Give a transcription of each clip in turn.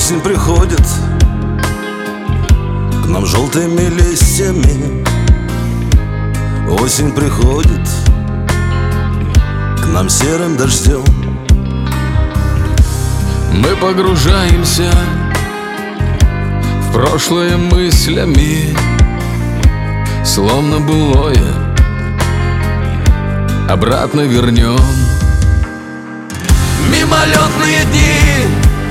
Осень приходит к нам желтыми листьями. Осень приходит к нам серым дождем. Мы погружаемся в прошлое мыслями, словно былое обратно вернем. Мимолетные дни,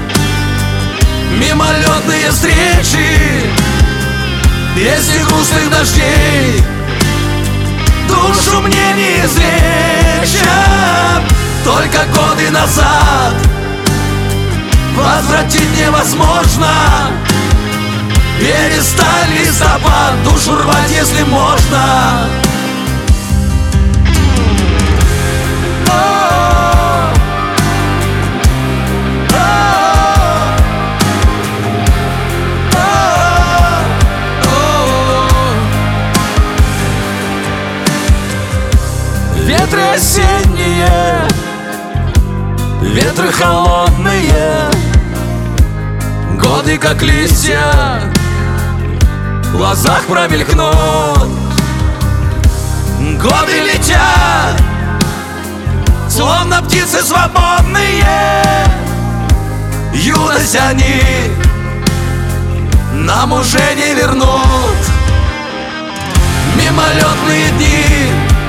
мимолетные встречи, песни грустных дождей душу мне не излечат. Только годы назад возвратить невозможно. Перестань листопад душу рвать, если можно. Ветры осенние, ветры холодные, годы как листья в глазах промелькнут. Годы летят, словно птицы свободные. Юность они нам уже не вернут. Мимолетные дни,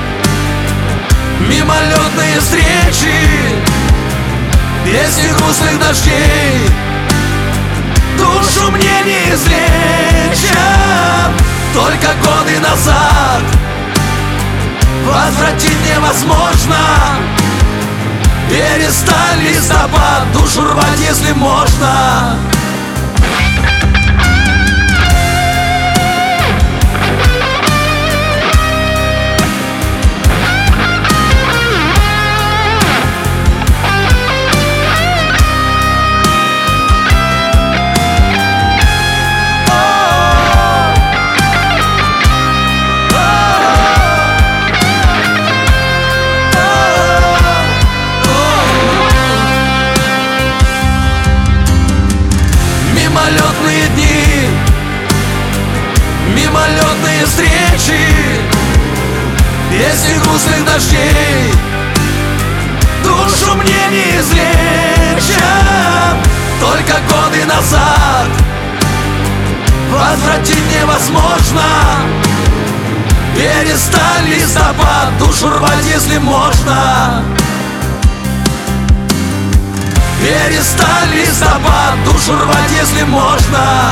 мимолетные встречи, песни грустных дождей душу мне не излечат. Только годы назад возвратить невозможно. Перестань листопад душу рвать, если можно. Мимолетные дни, мимолетные встречи, песни грустных дождей душу мне не излечат. Только годы назад возвратить невозможно. Перестань листопад душу рвать, если можно. Перестань листопад душу рвать, если можно.